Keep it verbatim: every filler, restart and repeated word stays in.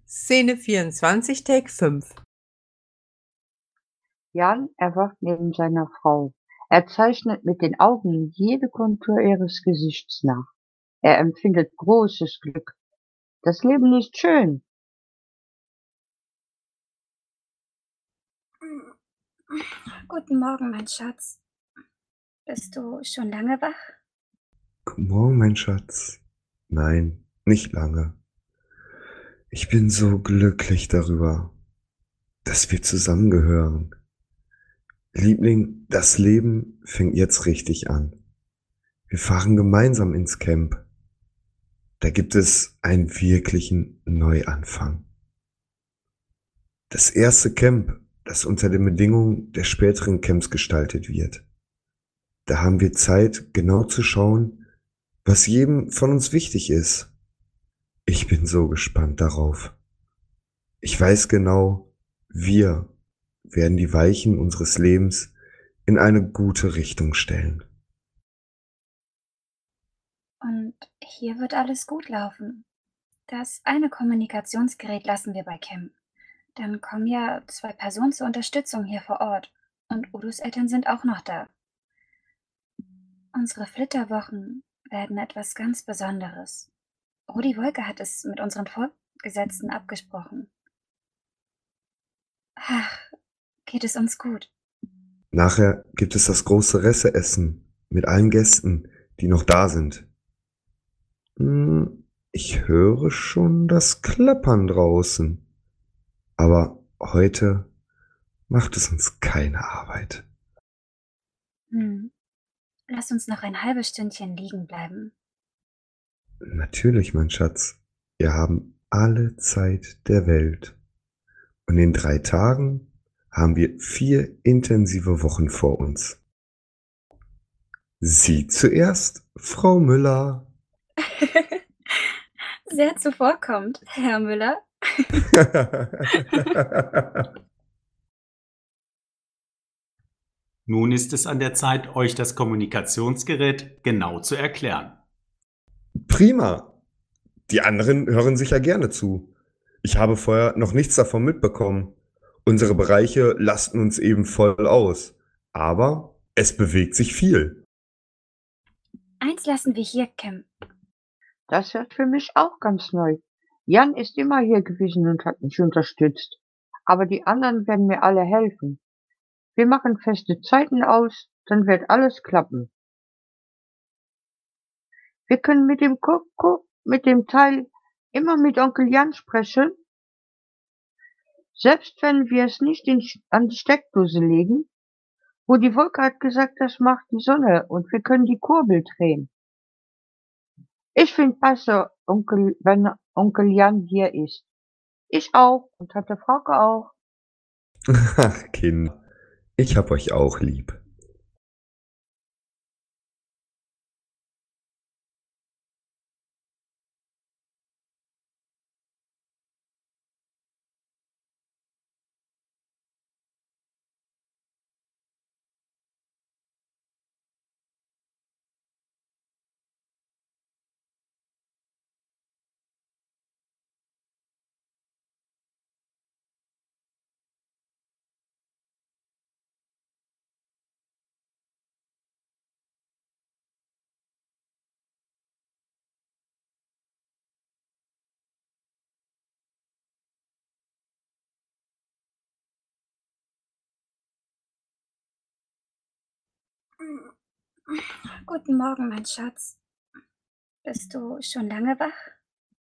Szene vierundzwanzig, Take fünf. Jan erwacht neben seiner Frau. Er zeichnet mit den Augen jede Kontur ihres Gesichts nach. Er empfindet großes Glück. Das Leben ist schön. Guten Morgen, mein Schatz. Bist du schon lange wach? Guten Morgen, mein Schatz. Nein, nicht lange. Ich bin so glücklich darüber, dass wir zusammengehören. Liebling, das Leben fängt jetzt richtig an. Wir fahren gemeinsam ins Camp. Da gibt es einen wirklichen Neuanfang. Das erste Camp, das unter den Bedingungen der späteren Camps gestaltet wird. Da haben wir Zeit, genau zu schauen, was jedem von uns wichtig ist. Ich bin so gespannt darauf. Ich weiß genau, wir werden die Weichen unseres Lebens in eine gute Richtung stellen. Und hier wird alles gut laufen. Das eine Kommunikationsgerät lassen wir bei Cam. Dann kommen ja zwei Personen zur Unterstützung hier vor Ort. Und Udos Eltern sind auch noch da. Unsere Flitterwochen werden etwas ganz Besonderes. Rudi Wolke hat es mit unseren Vorgesetzten abgesprochen. Ach, geht es uns gut. Nachher gibt es das große Resseessen mit allen Gästen, die noch da sind. Hm, ich höre schon das Klappern draußen. Aber heute macht es uns keine Arbeit. Hm. Lass uns noch ein halbes Stündchen liegen bleiben. Natürlich, mein Schatz. Wir haben alle Zeit der Welt. Und in drei Tagen haben wir vier intensive Wochen vor uns. Sie zuerst, Frau Müller. Sehr zuvorkommend, Herr Müller. Nun ist es an der Zeit, euch das Kommunikationsgerät genau zu erklären. Prima. Die anderen hören sicher gerne zu. Ich habe vorher noch nichts davon mitbekommen. Unsere Bereiche lasten uns eben voll aus. Aber es bewegt sich viel. Eins lassen wir hier, Cam. Das wird für mich auch ganz neu. Jan ist immer hier gewesen und hat mich unterstützt. Aber die anderen werden mir alle helfen. Wir machen feste Zeiten aus, dann wird alles klappen. Wir können mit dem Koko, mit dem Teil immer mit Onkel Jan sprechen. Selbst wenn wir es nicht in, an die Steckdose legen. Rudi Wolke hat gesagt, das macht die Sonne und wir können die Kurbel drehen. Ich finde besser, Onkel, wenn Onkel Jan hier ist. Ich auch und Tante Frauke auch. Ach, Kinder, ich hab euch auch lieb. Guten Morgen, mein Schatz. Bist du schon lange wach?